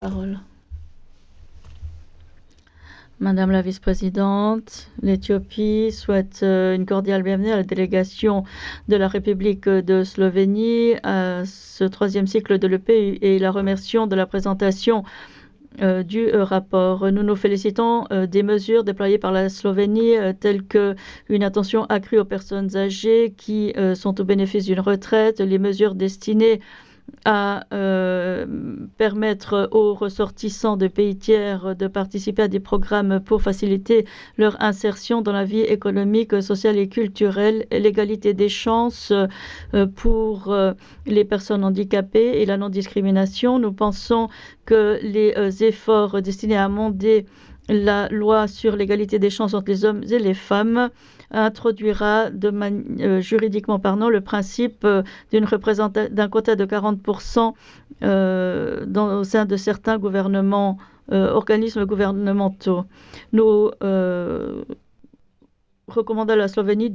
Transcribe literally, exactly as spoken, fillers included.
Parole. Madame la vice-présidente, l'Éthiopie souhaite euh, une cordiale bienvenue à la délégation de la République de Slovénie à ce troisième cycle de l'E P et la remercions de la présentation euh, du euh, rapport. Nous nous félicitons euh, des mesures déployées par la Slovénie euh, telles que une attention accrue aux personnes âgées qui euh, sont au bénéfice d'une retraite, les mesures destinées à euh, permettre aux ressortissants de pays tiers de participer à des programmes pour faciliter leur insertion dans la vie économique, sociale et culturelle, et l'égalité des chances euh, pour euh, les personnes handicapées et la non-discrimination. Nous pensons que les euh, efforts destinés à amender la loi sur l'égalité des chances entre les hommes et les femmes introduira de man- euh, juridiquement parlant le principe euh, d'une représenta- d'un quota de quarante pour cent euh, dans, au sein de certains gouvernements, euh, organismes gouvernementaux. Nous euh, recommandons à la Slovénie